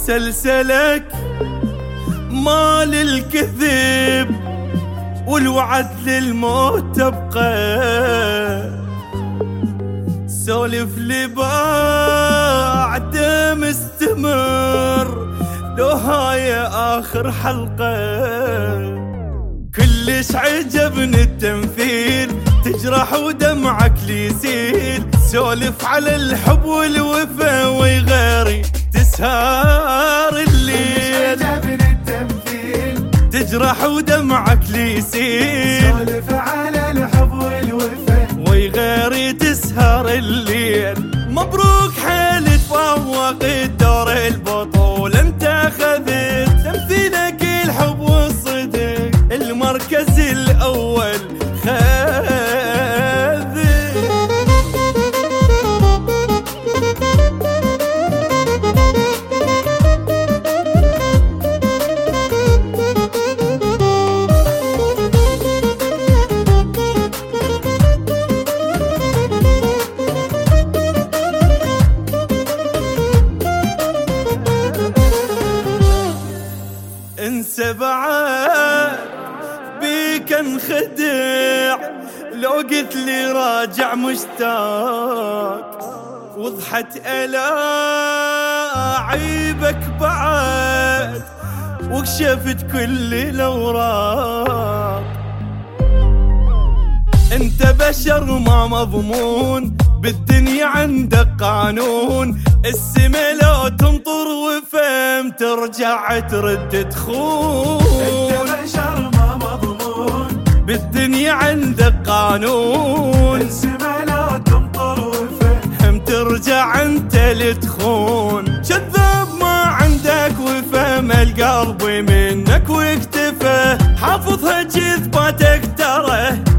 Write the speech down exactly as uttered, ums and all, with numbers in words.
مسلسلك مال الكذب والوعد للموت تبقى، سولف لي بعده مستمر لو هاي آخر حلقة. كلش عجبني التمثيل، تجرح ودمعك ليسيل، سولف على الحب والوفا ويغيري تسهر الليل. عجبني التمثيل، تجرح ودمعك ليسيل، سولف على الحب والوفا ويغيري تسهر الليل. مبروك حيل تفوق الدور البطول، انت اخذت تمثيلك الحب والصدق المركز الاول خذ. انسى بعد بيك انخدع، لو قلت لي راجع مشتاق، وضحت ألاعيبك بعد وكشفت كل الأوراق. انت بشر ما مضمون، بالدنيا عندك قانون، السما لو تمطر وفهم ترجع ترد تخون. انت بشر ما مضمون، بالدنيا عندك قانون، السما لو تمطر وفهم ترجع انت لتخون. كذاب ما عندك وفهم القلب منك واكتفى، حافظها كذباتك ترى